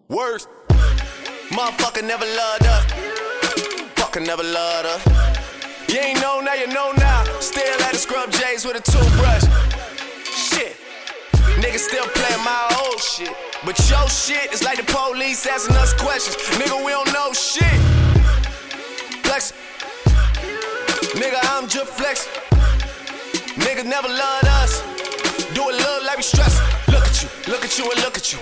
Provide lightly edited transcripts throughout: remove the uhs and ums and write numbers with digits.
Worst. Motherfucker never loved us. Fucker never loved us. You ain't know now, you know now. Still at the scrub J's with a toothbrush. Shit. Niggas still playing my old shit. But your shit is like the police asking us questions. Nigga, we don't know shit. Flex. Nigga, I'm just flexing. Niggas never loved us. Do it look like we stressing. Look at you, and look at you.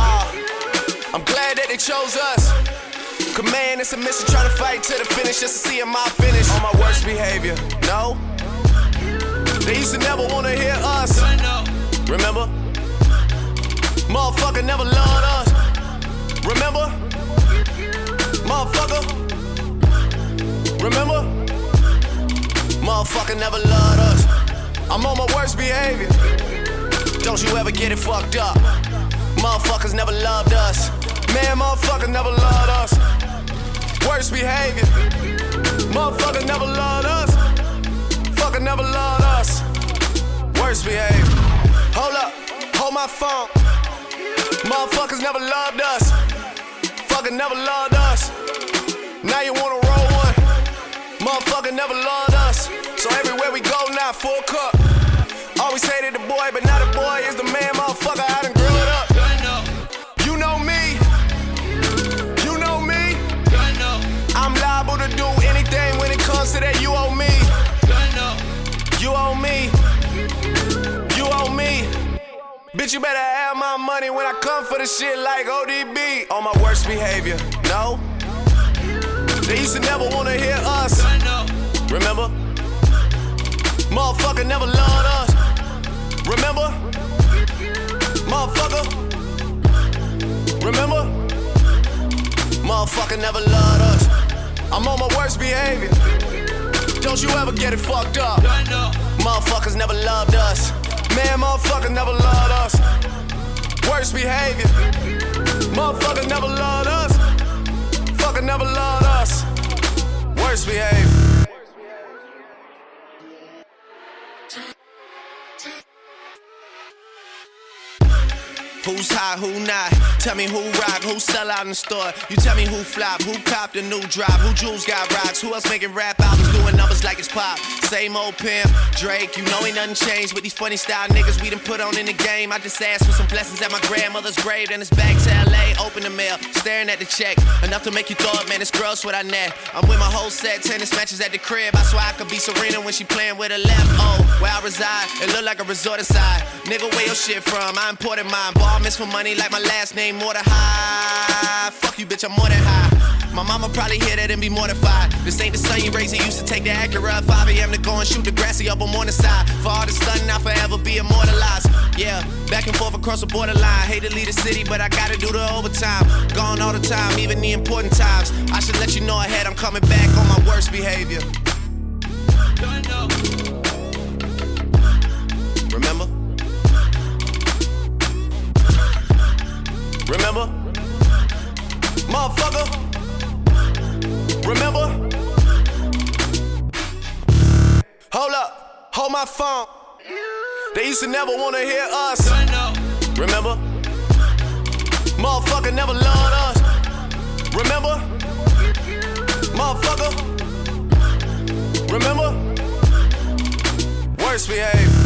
I'm glad that they chose us. Cause man, it's a mission trying to fight to the finish just to see my finish. On my worst behavior, no. They used to never wanna hear us. Remember? Motherfucker never loved us. Remember? Motherfucker. Remember? Motherfucker never loved us. I'm on my worst behavior. Don't you ever get it fucked up. Motherfuckers never loved us. Man, motherfuckers never loved us. Worst behavior. Motherfuckers never loved us. Fucker never loved us. Worst behavior. Hold up, hold my phone. Motherfuckers never loved us. Fucker never loved us. Now you wanna roll one. Motherfucker never loved us. So everywhere we go now, full cup. Always hated the boy, but now the boy is the man, motherfucker. I done grew it up. You know me. You know me. I'm liable to do anything when it comes to that. You owe me. You owe me. You owe me. Bitch, you better have my money when I come for the shit like ODB. On my worst behavior, no. They used to never wanna hear us. Remember? Motherfucker never loved us. Remember? Motherfucker. Remember? Motherfucker never loved us. I'm on my worst behavior. Don't you ever get it fucked up. Motherfuckers never loved us. Man, motherfuckers never loved us. Worst behavior. Motherfuckers never loved us. Fucker never loved us. Worst behavior. Who's hot, who not? Tell me who rock, who sell out in the store. You tell me who flop, who copped a new drop, who jewels got rocks, who else making rap albums doing numbers like it's pop. Same old pimp, Drake, you know ain't nothing changed with these funny style niggas we done put on in the game. I just asked for some blessings at my grandmother's grave, then it's back to LA, open the mail, staring at the check. Enough to make you throw up, man, it's gross what I net. I'm with my whole set, tennis matches at the crib. I swear I could be Serena when she playing with her left. Oh, where I reside, it look like a resort aside. Nigga, where your shit from? I imported mine. Ball miss for money like my last name, more than high. Fuck you, bitch, I'm more than high. My mama probably hear that and be mortified. This ain't the son you raised, he used to take the Acura at 5 a.m. to go and shoot the grassy up on morning side. For all the stunting, I'll forever be immortalized. Yeah, back and forth across the borderline. Hate to leave the city, but I gotta do the overtime. Gone all the time, even the important times. I should let you know ahead, I'm coming back on my worst behavior. Remember? Remember? Motherfucker. Remember? Hold up, hold my phone. They used to never wanna hear us. Remember? Motherfucker never loved us. Remember? Motherfucker. Remember? Worst behavior.